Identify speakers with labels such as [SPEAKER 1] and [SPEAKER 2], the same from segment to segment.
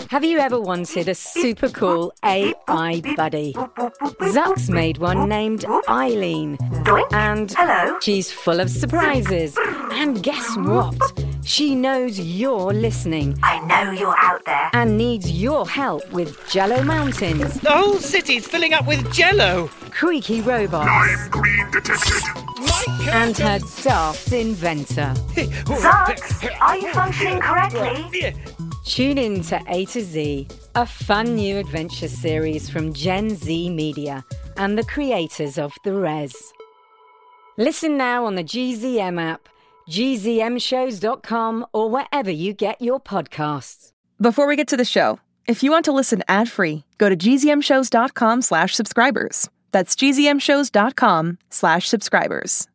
[SPEAKER 1] Have you ever wanted a super cool AI buddy? Zuck's made one named Eileen. And she's full of surprises. And guess what? She knows you're listening.
[SPEAKER 2] I know you're out there.
[SPEAKER 1] And needs your help with Jello Mountains.
[SPEAKER 3] The whole city's filling up with Jello.
[SPEAKER 1] Creaky robots.
[SPEAKER 4] I'm green detected.
[SPEAKER 1] And her daft inventor.
[SPEAKER 2] Zucks, are you functioning correctly?
[SPEAKER 1] Tune in to A to Z, a fun new adventure series from Gen Z Media and the creators of The Res. Listen now on the GZM app, gzmshows.com, or wherever you get your podcasts.
[SPEAKER 5] Before we get to the show, if you want to listen ad-free, go to gzmshows.com/subscribers. That's gzmshows.com/subscribers.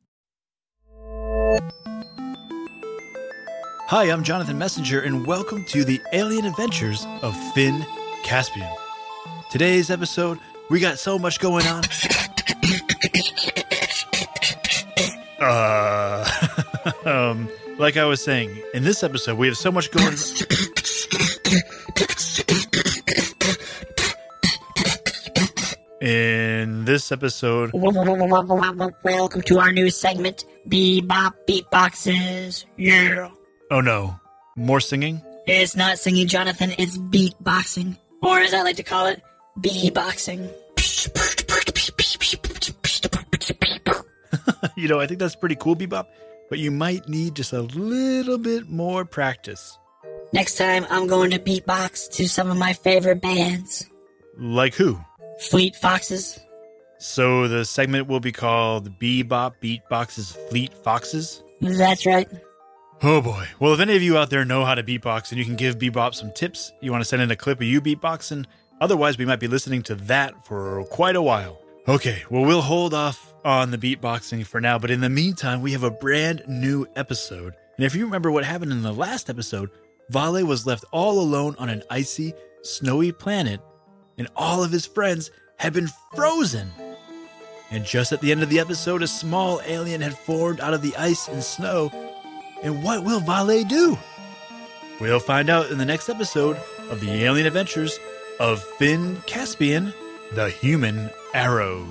[SPEAKER 6] Hi, I'm Jonathan Messenger, and welcome to the Alien Adventures of Finn Caspian. Today's episode, we got so much going on. Like I was saying, in this episode, we have so much going on. In this episode...
[SPEAKER 7] Welcome to our new segment, Bebop Beatboxes. Yeah.
[SPEAKER 6] Oh no, more singing?
[SPEAKER 7] It's not singing, Jonathan, it's beatboxing. Or as I like to call it, bee-boxing.
[SPEAKER 6] You know, I think that's pretty cool, Bebop, but you might need just a little bit more practice.
[SPEAKER 7] Next time, I'm going to beatbox to some of my favorite bands.
[SPEAKER 6] Like who?
[SPEAKER 7] Fleet Foxes.
[SPEAKER 6] So the segment will be called Bebop Beatboxes Fleet Foxes?
[SPEAKER 7] That's right.
[SPEAKER 6] Oh boy. Well, if any of you out there know how to beatbox and you can give Bebop some tips, you want to send in a clip of you beatboxing, otherwise we might be listening to that for quite a while. Okay, well, we'll hold off on the beatboxing for now, but in the meantime, we have a brand new episode. And if you remember what happened in the last episode, Vale was left all alone on an icy, snowy planet, and all of his friends had been frozen. And just at the end of the episode, a small alien had formed out of the ice and snow. And what will Vale do? We'll find out in the next episode of the Alien Adventures of Finn Caspian, the Human Arrow.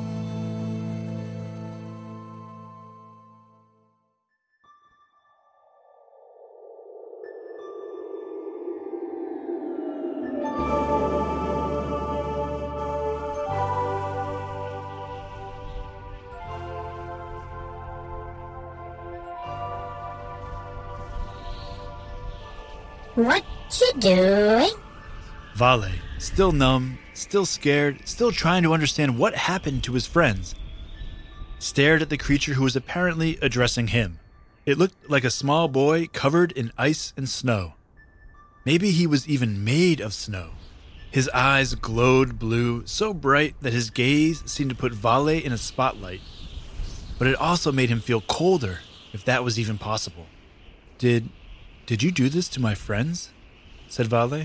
[SPEAKER 8] What you doing?
[SPEAKER 6] Vale, still numb, still scared, still trying to understand what happened to his friends, stared at the creature who was apparently addressing him. It looked like a small boy covered in ice and snow. Maybe he was even made of snow. His eyes glowed blue, so bright that his gaze seemed to put Vale in a spotlight. But it also made him feel colder, if that was even possible. Did you do this to my friends? Said Vale.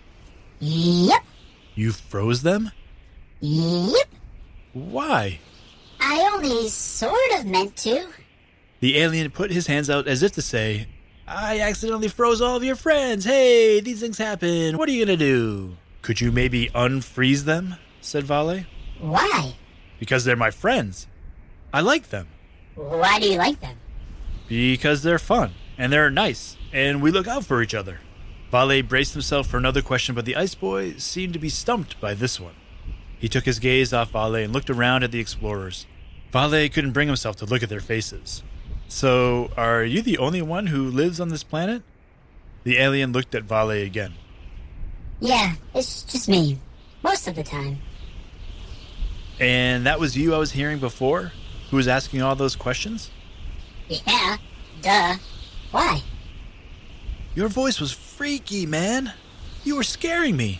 [SPEAKER 8] Yep.
[SPEAKER 6] You froze them?
[SPEAKER 8] Yep.
[SPEAKER 6] Why?
[SPEAKER 8] I only sort of meant to.
[SPEAKER 6] The alien put his hands out as if to say, I accidentally froze all of your friends. Hey, these things happen. What are you going to do? Could you maybe unfreeze them? Said Vale.
[SPEAKER 8] Why?
[SPEAKER 6] Because they're my friends. I like them.
[SPEAKER 8] Why do you like them?
[SPEAKER 6] Because they're fun, and they're nice, and we look out for each other. Vale braced himself for another question, but the ice boy seemed to be stumped by this one. He took his gaze off Vale and looked around at the explorers. Vale couldn't bring himself to look at their faces. So, are you the only one who lives on this planet? The alien looked at Vale again.
[SPEAKER 8] Yeah, it's just me. Most of the time.
[SPEAKER 6] And that was you I was hearing before? Who was asking all those questions?
[SPEAKER 8] Yeah, duh. Why?
[SPEAKER 6] Your voice was freaky, man. You were scaring me.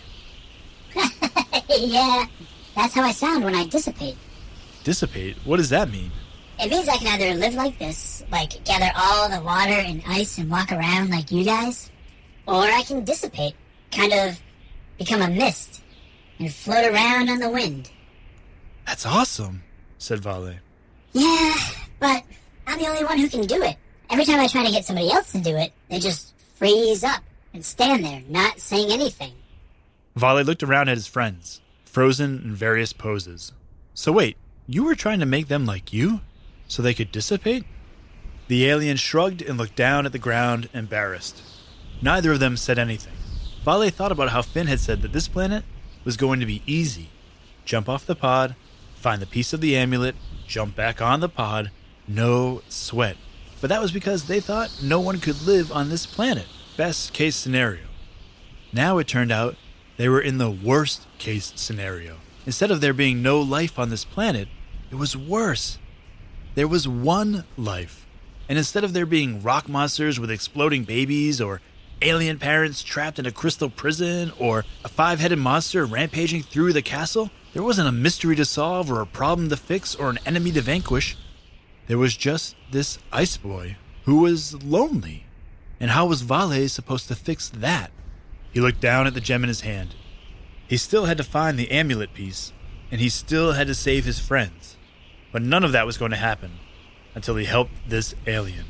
[SPEAKER 8] Yeah, that's how I sound when I dissipate.
[SPEAKER 6] Dissipate? What does that mean?
[SPEAKER 8] It means I can either live like this, like gather all the water and ice and walk around like you guys, or I can dissipate, kind of become a mist, and float around on the wind.
[SPEAKER 6] That's awesome, said Vale.
[SPEAKER 8] Yeah, but I'm the only one who can do it. Every time I try to get somebody else to do it, they just freeze up and stand there, not saying anything.
[SPEAKER 6] Vale looked around at his friends, frozen in various poses. So wait, you were trying to make them like you? So they could dissipate? The alien shrugged and looked down at the ground, embarrassed. Neither of them said anything. Vale thought about how Finn had said that this planet was going to be easy. Jump off the pod, find the piece of the amulet, jump back on the pod, no sweat. But that was because they thought no one could live on this planet. Best case scenario. Now it turned out they were in the worst case scenario. Instead of there being no life on this planet, it was worse. There was one life. And instead of there being rock monsters with exploding babies, or alien parents trapped in a crystal prison, or a 5-headed monster rampaging through the castle, there wasn't a mystery to solve or a problem to fix or an enemy to vanquish. There was just this ice boy who was lonely. And how was Vale supposed to fix that? He looked down at the gem in his hand. He still had to find the amulet piece, and he still had to save his friends. But none of that was going to happen until he helped this alien.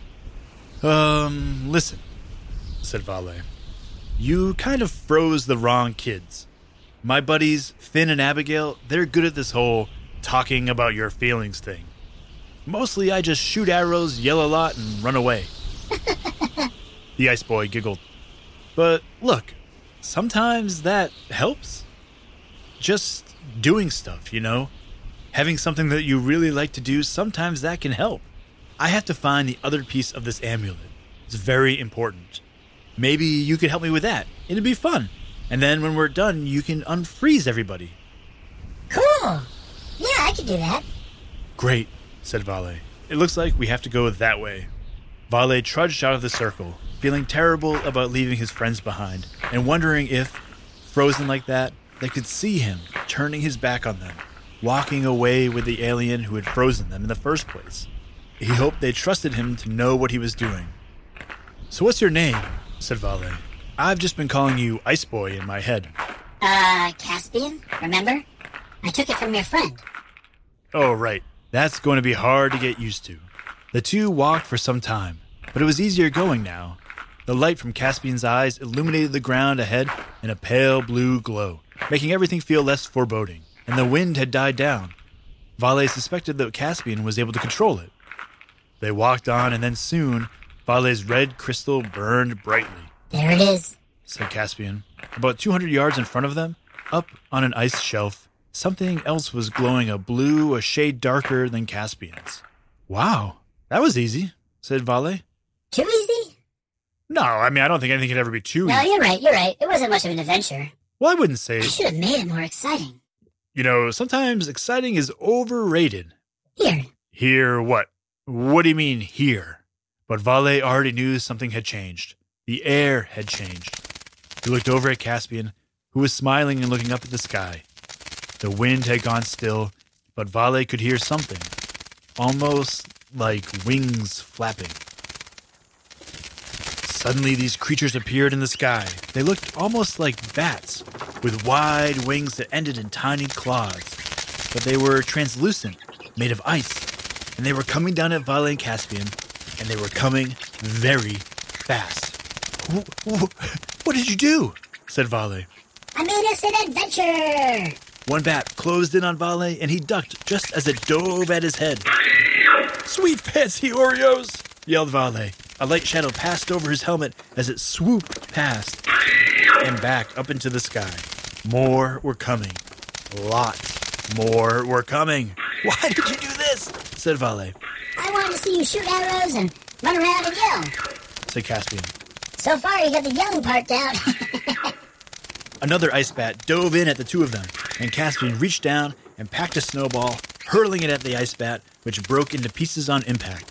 [SPEAKER 6] Listen, said Vale. You kind of froze the wrong kids. My buddies, Finn and Abigail, they're good at this whole talking about your feelings thing. Mostly I just shoot arrows, yell a lot, and run away. The ice boy giggled. But look, sometimes that helps. Just doing stuff, you know? Having something that you really like to do, sometimes that can help. I have to find the other piece of this amulet. It's very important. Maybe you could help me with that. It'd be fun. And then when we're done, you can unfreeze everybody.
[SPEAKER 8] Cool. Yeah, I could do that.
[SPEAKER 6] Great, said Vale. It looks like we have to go that way. Vale trudged out of the circle, feeling terrible about leaving his friends behind, and wondering if, frozen like that, they could see him turning his back on them, walking away with the alien who had frozen them in the first place. He hoped they trusted him to know what he was doing. So what's your name? Said Vale. I've just been calling you Ice Boy in my head.
[SPEAKER 8] Caspian, remember? I took it from your friend.
[SPEAKER 6] Oh, right. That's going to be hard to get used to. The two walked for some time, but it was easier going now. The light from Caspian's eyes illuminated the ground ahead in a pale blue glow, making everything feel less foreboding, and the wind had died down. Vale suspected that Caspian was able to control it. They walked on, and then soon, Vale's red crystal burned brightly.
[SPEAKER 8] There it is,
[SPEAKER 6] said Caspian. About 200 yards in front of them, up on an ice shelf, something else was glowing a blue a shade darker than Caspian's. Wow, that was easy, said Vale.
[SPEAKER 8] Too easy?
[SPEAKER 6] No, I don't think anything could ever be too
[SPEAKER 8] No,
[SPEAKER 6] easy.
[SPEAKER 8] you're right. It wasn't much of an adventure.
[SPEAKER 6] Well, I wouldn't say...
[SPEAKER 8] I should have made it more exciting.
[SPEAKER 6] You know, sometimes exciting is overrated.
[SPEAKER 8] Here.
[SPEAKER 6] Here what? What do you mean, here? But Vale already knew something had changed. The air had changed. He looked over at Caspian, who was smiling and looking up at the sky. The wind had gone still, but Vale could hear something, almost like wings flapping. Suddenly, these creatures appeared in the sky. They looked almost like bats, with wide wings that ended in tiny claws. But they were translucent, made of ice, and they were coming down at Vale and Caspian, and they were coming very fast. What did you do? Said Vale.
[SPEAKER 8] I made us an adventure!
[SPEAKER 6] One bat closed in on Vale, and he ducked just as it dove at his head. Sweet fancy Oreos! Yelled Vale. A light shadow passed over his helmet as it swooped past and back up into the sky. More were coming. Lots more were coming. Why did you do this? Said Vale.
[SPEAKER 8] I wanted to see you shoot arrows and run around and yell,
[SPEAKER 6] said Caspian.
[SPEAKER 8] So far, you got the yelling part down.
[SPEAKER 6] Another ice bat dove in at the two of them, and Caspian reached down and packed a snowball, hurling it at the ice bat, which broke into pieces on impact.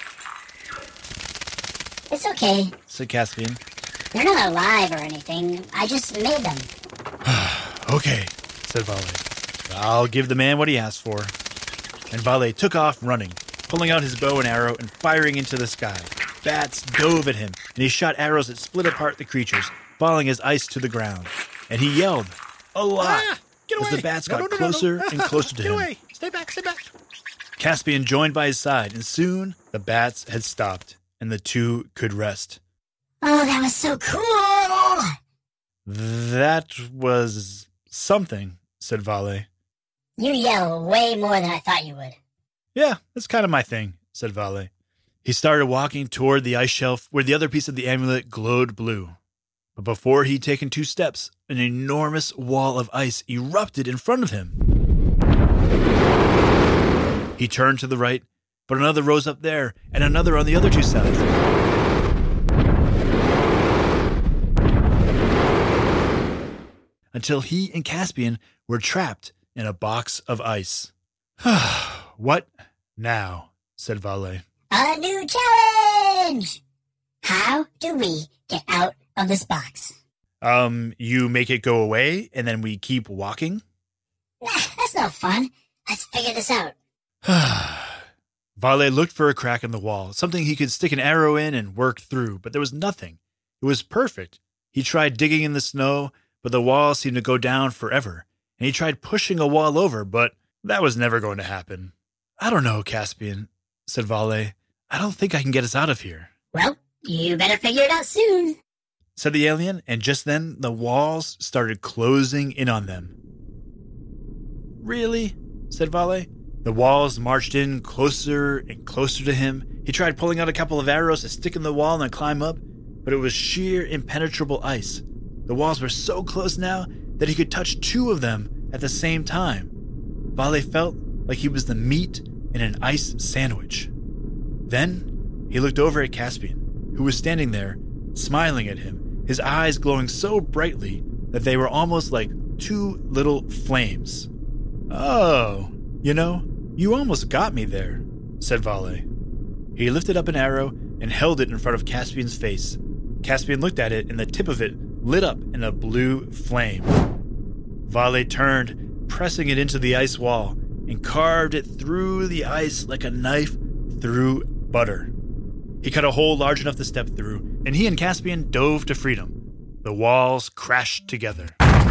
[SPEAKER 8] It's okay,
[SPEAKER 6] said Caspian.
[SPEAKER 8] They're not alive or anything. I just made them.
[SPEAKER 6] Okay, said Vale. I'll give the man what he asked for. And Vale took off running, pulling out his bow and arrow and firing into the sky. Bats dove at him, and he shot arrows that split apart the creatures, falling as ice to the ground. And he yelled a lot as the bats got closer and closer to him.
[SPEAKER 3] Get away! Stay back, stay back!
[SPEAKER 6] Caspian joined by his side, and soon the bats had stopped, and the two could rest.
[SPEAKER 8] Oh, that was so cool!
[SPEAKER 6] That was something, said Vale.
[SPEAKER 8] You yell way more than I thought you would.
[SPEAKER 6] Yeah, that's kind of my thing, said Vale. He started walking toward the ice shelf where the other piece of the amulet glowed blue. But before he'd taken 2 steps, an enormous wall of ice erupted in front of him. He turned to the right, but another rose up there, and another on the other 2 sides. Until he and Caspian were trapped in a box of ice. What now? Said Vale.
[SPEAKER 8] A new challenge! How do we get out of this box?
[SPEAKER 6] You make it go away, and then we keep walking?
[SPEAKER 8] Nah, that's no fun. Let's figure this out.
[SPEAKER 6] Vale looked for a crack in the wall, something he could stick an arrow in and work through, but there was nothing. It was perfect. He tried digging in the snow, but the wall seemed to go down forever, and he tried pushing a wall over, but that was never going to happen. I don't know, Caspian, said Vale. I don't think I can get us out of here.
[SPEAKER 8] Well, you better figure it out soon,
[SPEAKER 6] said the alien, and just then the walls started closing in on them. Really? Said Vale. The walls marched in closer and closer to him. He tried pulling out a couple of arrows to stick in the wall and climb up, but it was sheer impenetrable ice. The walls were so close now that he could touch 2 of them at the same time. Vale felt like he was the meat in an ice sandwich. Then he looked over at Caspian, who was standing there, smiling at him, his eyes glowing so brightly that they were almost like 2 little flames. Oh, you almost got me there, said Vale. He lifted up an arrow and held it in front of Caspian's face. Caspian looked at it, and the tip of it lit up in a blue flame. Vale turned, pressing it into the ice wall, and carved it through the ice like a knife through butter. He cut a hole large enough to step through, and he and Caspian dove to freedom. The walls crashed together.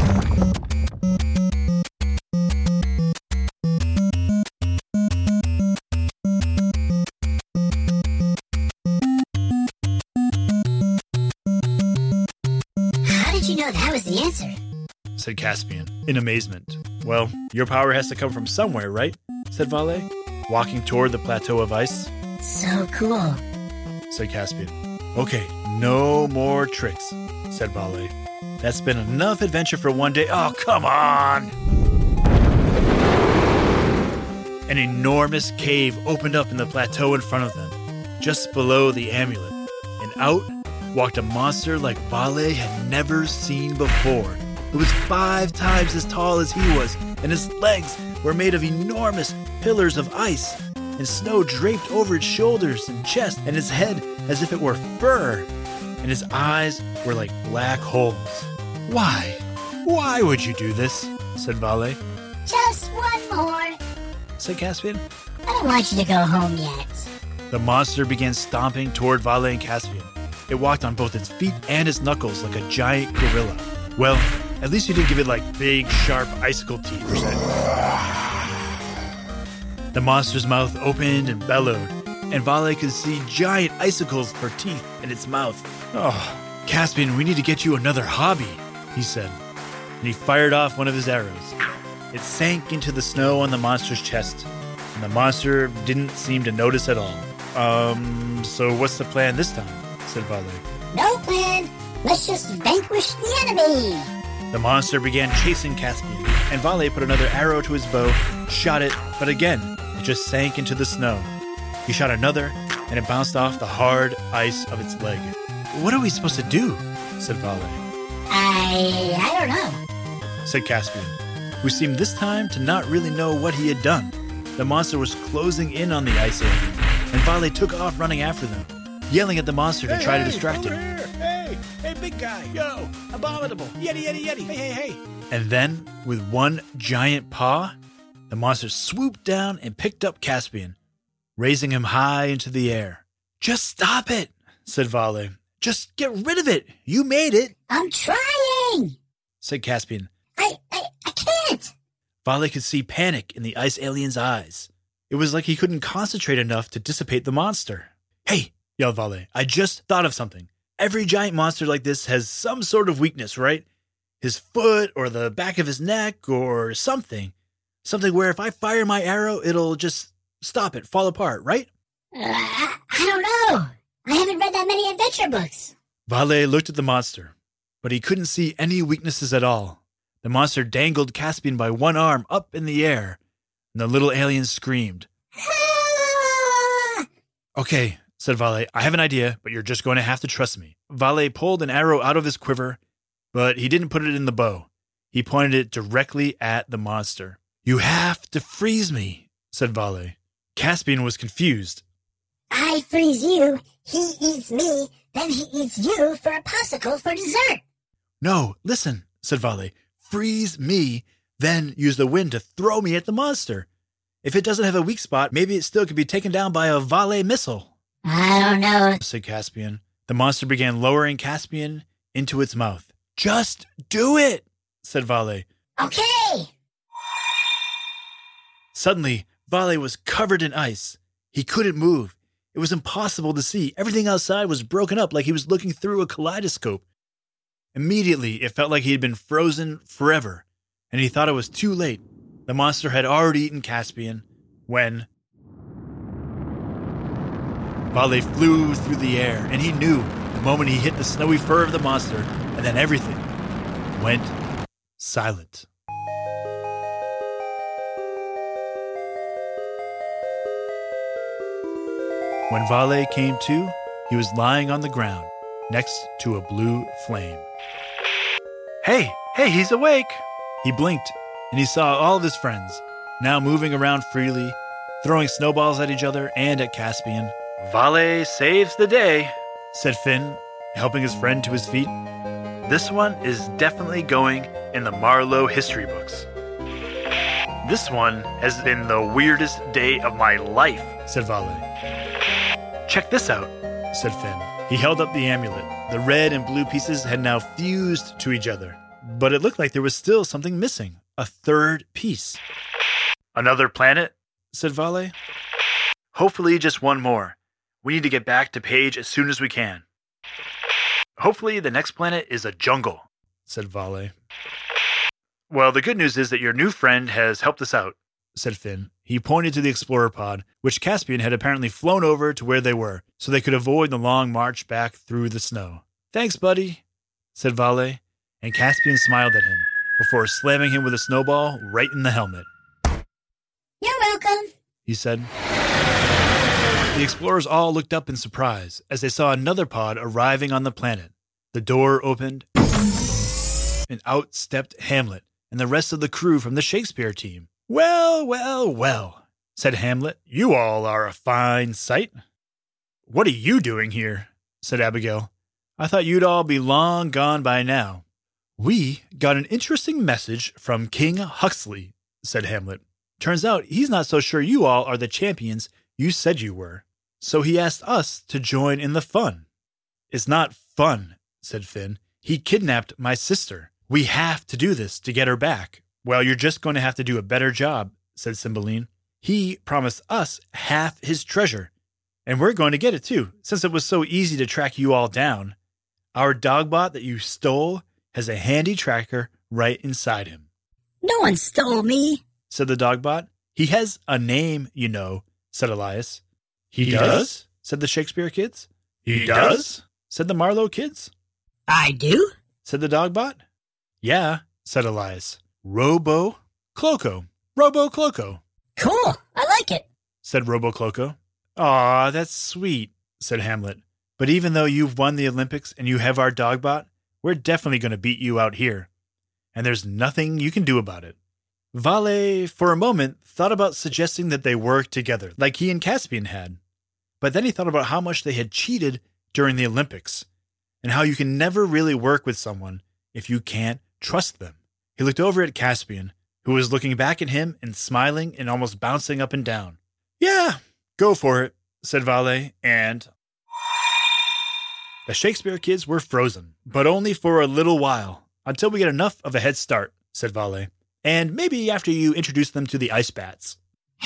[SPEAKER 8] You know that was the answer,
[SPEAKER 6] said Caspian, in amazement. Well, your power has to come from somewhere, right? Said Vale, walking toward the plateau of ice.
[SPEAKER 8] So cool,
[SPEAKER 6] said Caspian. Okay, no more tricks, said Vale. That's been enough adventure for one day. Oh, come on! An enormous cave opened up in the plateau in front of them, just below the amulet, and out walked a monster like Vale had never seen before. It was 5 times as tall as he was, and his legs were made of enormous pillars of ice, and snow draped over its shoulders and chest, and his head as if it were fur, and his eyes were like black holes. Why? Why would you do this? Said Vale.
[SPEAKER 8] Just one more,
[SPEAKER 6] said Caspian.
[SPEAKER 8] I don't want you to go home yet.
[SPEAKER 6] The monster began stomping toward Vale and Caspian. It walked on both its feet and its knuckles like a giant gorilla. Well, at least you didn't give it like big, sharp icicle teeth or something. The monster's mouth opened and bellowed, and Vale could see giant icicles for teeth in its mouth. Oh, Caspian, we need to get you another hobby, he said. And he fired off one of his arrows. It sank into the snow on the monster's chest, and the monster didn't seem to notice at all. So what's the plan this time? Said Vale.
[SPEAKER 8] No plan. Let's just vanquish the enemy.
[SPEAKER 6] The monster began chasing Caspian, and Vale put another arrow to his bow, shot it, but again, it just sank into the snow. He shot another, and it bounced off the hard ice of its leg. What are we supposed to do? Said Vale.
[SPEAKER 8] I don't know,
[SPEAKER 6] said Caspian, who seemed this time to not really know what he had done. The monster was closing in on the ice alien, and Vale took off running after them, yelling at the monster to try to distract him.
[SPEAKER 3] Hey, big guy. Yo, abominable. Yeti. Hey.
[SPEAKER 6] And then, with one giant paw, the monster swooped down and picked up Caspian, raising him high into the air. Just stop it, said Vale. Just get rid of it. You made it.
[SPEAKER 8] I'm trying,
[SPEAKER 6] said Caspian.
[SPEAKER 8] I can't.
[SPEAKER 6] Vale could see panic in the ice alien's eyes. It was like he couldn't concentrate enough to dissipate the monster. Hey, yelled Vale, I just thought of something. Every giant monster like this has some sort of weakness, right? his foot or the back of his neck or something. Something where if I fire my arrow, it'll just stop it, fall apart, right?
[SPEAKER 8] I don't know. I haven't read that many adventure books.
[SPEAKER 6] Vale looked at the monster, but he couldn't see any weaknesses at all. The monster dangled Caspian by one arm up in the air, and the little alien screamed. Okay, said Vale, I have an idea, but you're just going to have to trust me. Vale pulled an arrow out of his quiver, but he didn't put it in the bow. He pointed it directly at the monster. You have to freeze me, said Vale. Caspian was confused.
[SPEAKER 8] I freeze you, he eats me, then he eats you for a popsicle for dessert.
[SPEAKER 6] No, listen, said Vale. Freeze me, then use the wind to throw me at the monster. If it doesn't have a weak spot, maybe it still could be taken down by a Vale missile.
[SPEAKER 8] I don't know,
[SPEAKER 6] said Caspian. The monster began lowering Caspian into its mouth. Just do it, said Vale.
[SPEAKER 8] Okay.
[SPEAKER 6] Suddenly, Vale was covered in ice. He couldn't move. It was impossible to see. Everything outside was broken up like he was looking through a kaleidoscope. Immediately, it felt like he had been frozen forever, and he thought it was too late. The monster had already eaten Caspian when Vale flew through the air, and he knew the moment he hit the snowy fur of the monster, and then everything went silent. When Vale came to, he was lying on the ground next to a blue flame. Hey, he's awake! He blinked, and he saw all of his friends, now moving around freely, throwing snowballs at each other and at Caspian. Vale saves the day, said Finn, helping his friend to his feet. This one is definitely going in the Marlowe history books. This one has been the weirdest day of my life, said Vale. Check this out, said Finn. He held up the amulet. The red and blue pieces had now fused to each other, but it looked like there was still something missing, a third piece. Another planet, said Vale. Hopefully just one more. We need to get back to Paige as soon as we can. Hopefully the next planet is a jungle, said Vale. Well, the good news is that your new friend has helped us out, said Finn. He pointed to the explorer pod, which Caspian had apparently flown over to where they were, so they could avoid the long march back through the snow. Thanks, buddy, said Vale, and Caspian smiled at him, before slamming him with a snowball right in the helmet.
[SPEAKER 8] You're welcome,
[SPEAKER 6] he said. The explorers all looked up in surprise as they saw another pod arriving on the planet. The door opened, and out stepped Hamlet and the rest of the crew from the Shakespeare team. Well, said Hamlet. You all are a fine sight. What are you doing here? Said Abigail. I thought you'd all be long gone by now. We got an interesting message from King Huxley, said Hamlet. Turns out he's not so sure you all are the champions you said you were. So he asked us to join in the fun. It's not fun, said Finn. He kidnapped my sister. We have to do this to get her back. Well, you're just going to have to do a better job, said Cymbeline. He promised us half his treasure, and we're going to get it too, since it was so easy to track you all down. Our dogbot that you stole has a handy tracker right inside him.
[SPEAKER 7] No one stole me,
[SPEAKER 6] said the dogbot. He has a name, you know, said Elias. He does? Said the Shakespeare kids. He does? Said the Marlowe kids.
[SPEAKER 7] I do,
[SPEAKER 6] said the dogbot. Yeah, said Elias. Robo Cloco.
[SPEAKER 7] Cool, I like it,
[SPEAKER 6] said Robo Cloco. Aw, that's sweet, said Hamlet. But even though you've won the Olympics and you have our dogbot, we're definitely going to beat you out here. And there's nothing you can do about it. Vale, for a moment, thought about suggesting that they work together, like he and Caspian had. But then he thought about how much they had cheated during the Olympics, and how you can never really work with someone if you can't trust them. He looked over at Caspian, who was looking back at him and smiling and almost bouncing up and down. Yeah, go for it, said Vale, and the Shakespeare kids were frozen, but only for a little while, until we get enough of a head start, said Vale. And maybe after you introduce them to the ice bats.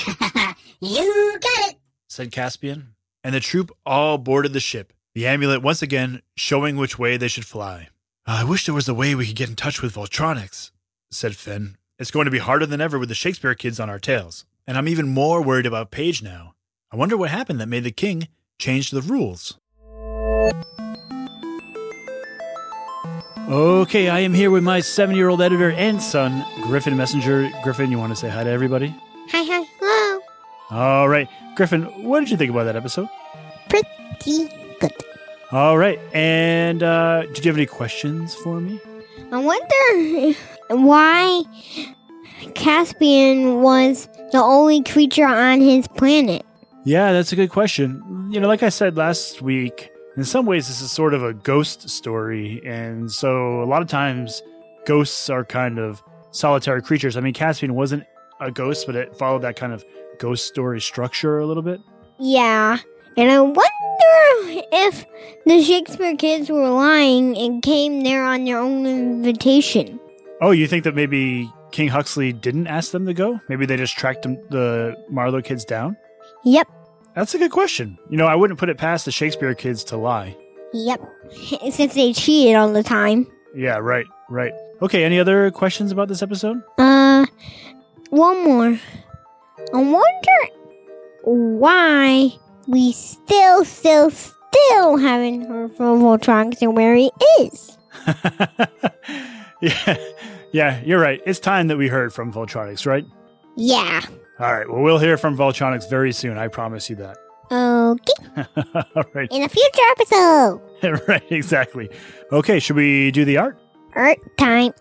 [SPEAKER 8] You got it,
[SPEAKER 6] said Caspian, and the troop all boarded the ship, the amulet once again showing which way they should fly. I wish there was a way we could get in touch with Voltronics, said Finn. It's going to be harder than ever with the Shakespeare kids on our tails. And I'm even more worried about Paige now. I wonder what happened that made the king change the rules. Okay, I am here with my 7-year-old editor and son, Griffin Messenger. Griffin, you want to say hi to everybody?
[SPEAKER 4] Hi. Hello.
[SPEAKER 6] All right. Griffin, what did you think about that episode?
[SPEAKER 4] Pretty good.
[SPEAKER 6] All right. And did you have any questions for me?
[SPEAKER 4] I wonder why Caspian was the only creature on his planet.
[SPEAKER 6] Yeah, that's a good question. You know, like I said last week, in some ways this is sort of a ghost story. And so a lot of times ghosts are kind of solitary creatures. I mean, Caspian wasn't a ghost, but it followed that kind of ghost story structure a little bit.
[SPEAKER 4] Yeah. And I wonder if the Shakespeare kids were lying and came there on their own invitation.
[SPEAKER 6] Oh, you think that maybe King Huxley didn't ask them to go? Maybe they just tracked the Marlowe kids down?
[SPEAKER 4] Yep.
[SPEAKER 6] That's a good question. You know, I wouldn't put it past the Shakespeare kids to lie.
[SPEAKER 4] Yep. Since they cheated all the time.
[SPEAKER 6] Yeah, right. Okay, any other questions about this episode?
[SPEAKER 4] One more. I wonder why we still haven't heard from Voltronics and where he is.
[SPEAKER 6] Yeah, you're right. It's time that we heard from Voltronics, right?
[SPEAKER 4] Yeah.
[SPEAKER 6] All right, well, we'll hear from Voltronics very soon. I promise you that.
[SPEAKER 4] Okay.
[SPEAKER 6] All right.
[SPEAKER 4] In a future episode.
[SPEAKER 6] Right, exactly. Okay, should we do the art?
[SPEAKER 4] Art time.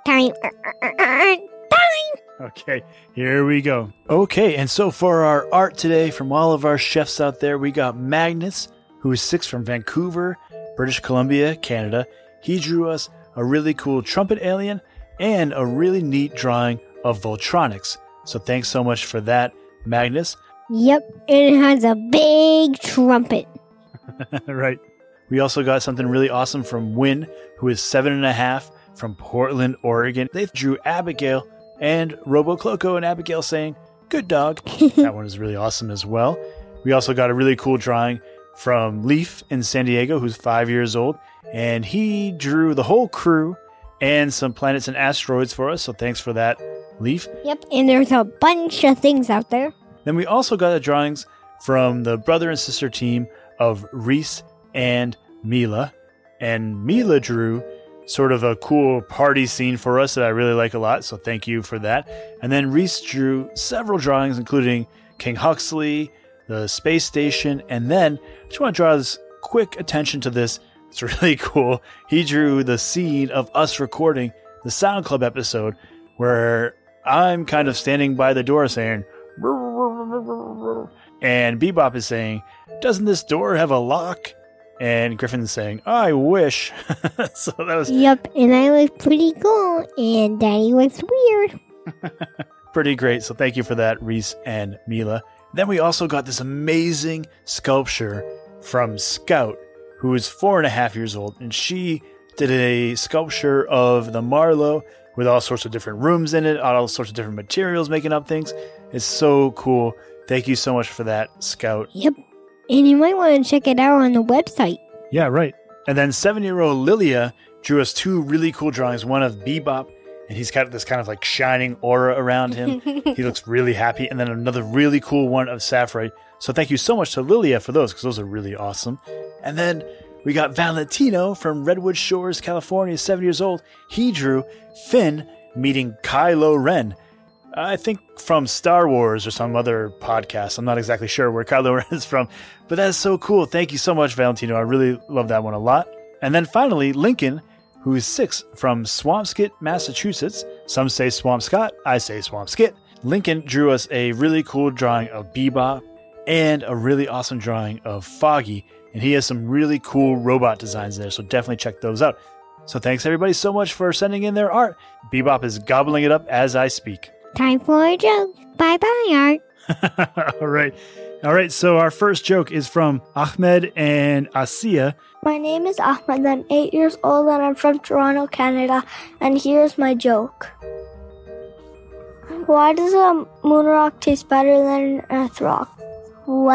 [SPEAKER 6] Okay, here we go. Okay, and so for our art today, from all of our chefs out there, we got Magnus, who is 6 from Vancouver, British Columbia, Canada. He drew us a really cool trumpet alien and a really neat drawing of Voltronics. So thanks so much for that, Magnus.
[SPEAKER 4] Yep, it has a big trumpet.
[SPEAKER 6] Right. We also got something really awesome from Win, who is 7.5 from Portland, Oregon. They drew Abigail and RoboCloco and Abigail saying, "Good dog." That one is really awesome as well. We also got a really cool drawing from Leaf in San Diego, who's 5 years old. And he drew the whole crew and some planets and asteroids for us. So thanks for that, Leaf.
[SPEAKER 4] Yep, and there's a bunch of things out there.
[SPEAKER 6] Then we also got the drawings from the brother and sister team of Reese and Mila. And Mila drew sort of a cool party scene for us that I really like a lot. So thank you for that. And then Reese drew several drawings, including King Huxley, the space station. And then I just want to draw this quick attention to this. It's really cool. He drew the scene of us recording the Sound Club episode where I'm kind of standing by the door saying, and Bebop is saying, "Doesn't this door have a lock?" And Griffin's saying, "I wish." So that was...
[SPEAKER 4] Yep, and I look pretty cool, and Daddy looks weird.
[SPEAKER 6] Pretty great. So thank you for that, Reese and Mila. Then we also got this amazing sculpture from Scout, who is 4.5 years old, and she did a sculpture of the Marlowe with all sorts of different rooms in it, all sorts of different materials making up things. It's so cool. Thank you so much for that, Scout.
[SPEAKER 4] Yep. And you might want to check it out on the website.
[SPEAKER 6] Yeah, right. And then 7-year-old Lilia drew us 2 really cool drawings. One of Bebop, and he's got this kind of like shining aura around him. He looks really happy. And then another really cool one of Saffroy. So thank you so much to Lilia for those, because those are really awesome. And then we got Valentino from Redwood Shores, California, 7 years old. He drew Finn meeting Kylo Ren. I think from Star Wars or some other podcast. I'm not exactly sure where Kylo Ren is from, but that is so cool. Thank you so much, Valentino. I really love that one a lot. And then finally, Lincoln, who is 6 from Swampskit, Massachusetts. Some say Swampscott. I say Swampskit. Lincoln drew us a really cool drawing of Bebop and a really awesome drawing of Foggy. And he has some really cool robot designs there, so definitely check those out. So thanks everybody so much for sending in their art. Bebop is gobbling it up as I speak.
[SPEAKER 4] Time for a joke. Bye-bye, Art.
[SPEAKER 6] All right. So our first joke is from Ahmed and Asiya.
[SPEAKER 9] My name is Ahmed. I'm 8 years old and I'm from Toronto, Canada. And here's my joke. Why does a moon rock taste better than an earth rock?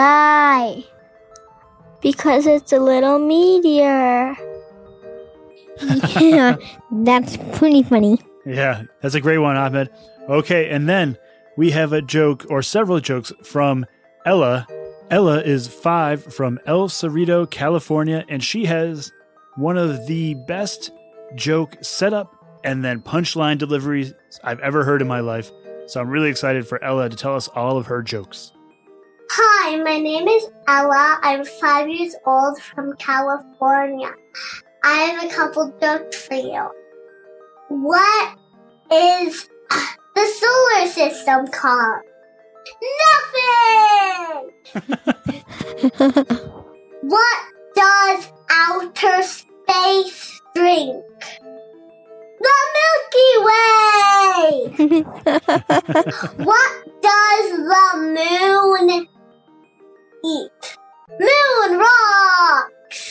[SPEAKER 4] Why?
[SPEAKER 9] Because it's a little meteor.
[SPEAKER 4] Yeah, that's pretty funny.
[SPEAKER 6] Yeah, that's a great one, Ahmed. Okay, and then we have a joke or several jokes from Ella. Ella is 5 from El Cerrito, California, and she has one of the best joke setup and then punchline deliveries I've ever heard in my life. So I'm really excited for Ella to tell us all of her jokes.
[SPEAKER 9] Hi, my name is Ella. I'm 5 years old from California. I have a couple jokes for you. What is the solar system called? Nothing! What does outer space drink? The Milky Way! What does the moon eat? Moon rocks!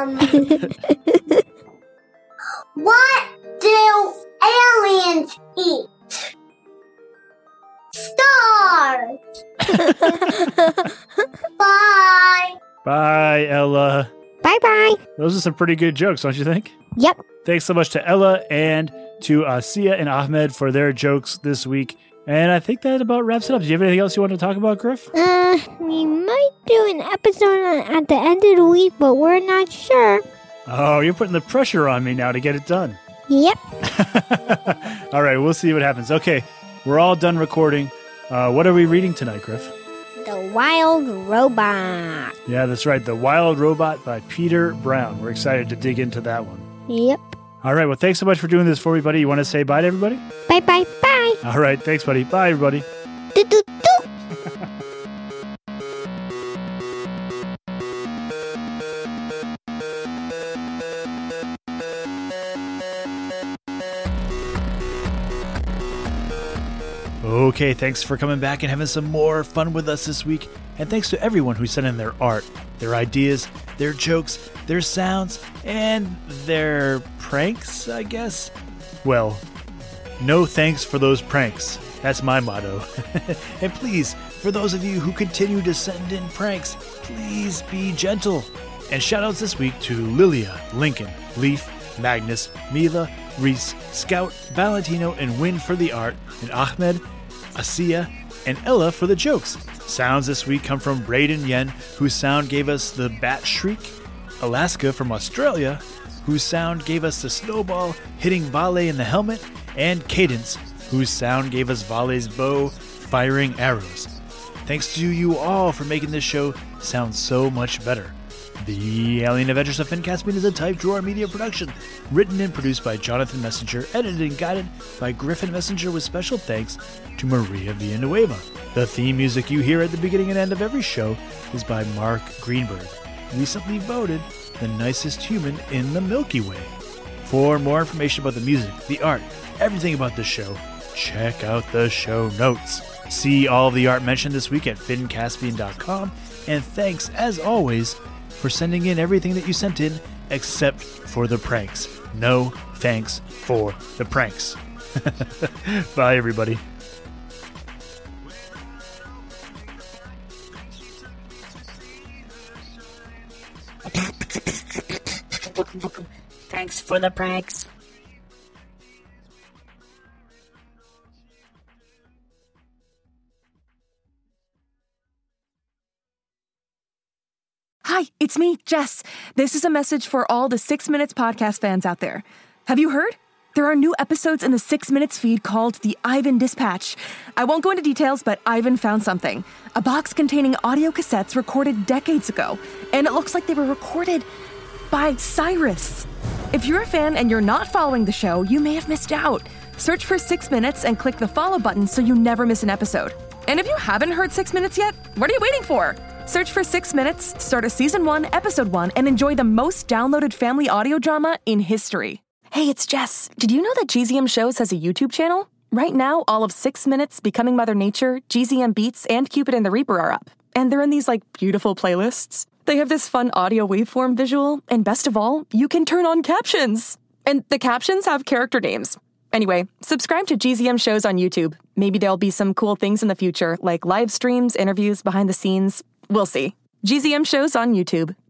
[SPEAKER 9] What do aliens eat? Stars! Bye!
[SPEAKER 6] Bye, Ella.
[SPEAKER 4] Bye-bye.
[SPEAKER 6] Those are some pretty good jokes, don't you think?
[SPEAKER 4] Yep.
[SPEAKER 6] Thanks so much to Ella and to Asiya and Ahmed for their jokes this week. And I think that about wraps it up. Do you have anything else you want to talk about, Griff?
[SPEAKER 4] We might do an episode at the end of the week, but we're not sure.
[SPEAKER 6] Oh, you're putting the pressure on me now to get it done.
[SPEAKER 4] Yep.
[SPEAKER 6] All right, we'll see what happens. Okay, we're all done recording. What are we reading tonight, Griff?
[SPEAKER 4] The Wild Robot.
[SPEAKER 6] Yeah, that's right. The Wild Robot by Peter Brown. We're excited to dig into that one.
[SPEAKER 4] Yep.
[SPEAKER 6] All right, well, thanks so much for doing this for me, buddy. You want to say bye to everybody?
[SPEAKER 4] Bye-bye. Bye.
[SPEAKER 6] All right, thanks, buddy. Bye, everybody.
[SPEAKER 4] Do-do-do.
[SPEAKER 6] Okay, thanks for coming back and having some more fun with us this week. And thanks to everyone who sent in their art, their ideas, their jokes, their sounds, and their pranks, I guess. Well, no thanks for those pranks. That's my motto. And please, for those of you who continue to send in pranks, please be gentle. And shoutouts this week to Lilia, Lincoln, Leaf, Magnus, Mila, Reese, Scout, Valentino, and Win for the art, and Ahmed, Asiya, and Ella for the jokes. Sounds this week come from Braden Yen, whose sound gave us the bat shriek, Alaska from Australia, whose sound gave us the snowball hitting Vale in the helmet, and Cadence, whose sound gave us Vale's bow firing arrows. Thanks to you all for making this show sound so much better. The Alien Adventures of Finn Caspian is a Type Drawer Media production, written and produced by Jonathan Messenger, edited and guided by Griffin Messenger, with special thanks to Maria Villanueva. The theme music you hear at the beginning and end of every show is by Mark Greenberg, recently voted the nicest human in the Milky Way. For more information about the music, the art, everything about the show, check out the show notes. See all of the art mentioned this week at finncaspian.com, and thanks, as always, for sending in everything that you sent in, except for the pranks. No thanks for the pranks. Bye, everybody.
[SPEAKER 7] Thanks for the pranks.
[SPEAKER 5] Hi, it's me, Jess. This is a message for all the 6 Minutes podcast fans out there. Have you heard? There are new episodes in the 6 Minutes feed called the Ivan Dispatch. I won't go into details, but Ivan found something. A box containing audio cassettes recorded decades ago, and it looks like they were recorded by Cyrus. If you're a fan and you're not following the show, you may have missed out. Search for 6 Minutes and click the follow button so you never miss an episode. And if you haven't heard 6 Minutes yet, what are you waiting for? Search for 6 Minutes, start a Season 1, Episode 1, and enjoy the most downloaded family audio drama in history. Hey, it's Jess. Did you know that GZM Shows has a YouTube channel? Right now, all of 6 Minutes, Becoming Mother Nature, GZM Beats, and Cupid and the Reaper are up. And they're in these, beautiful playlists. They have this fun audio waveform visual, and best of all, you can turn on captions. And the captions have character names. Anyway, subscribe to GZM Shows on YouTube. Maybe there'll be some cool things in the future, like live streams, interviews, behind the scenes. We'll see. GZM Shows on YouTube.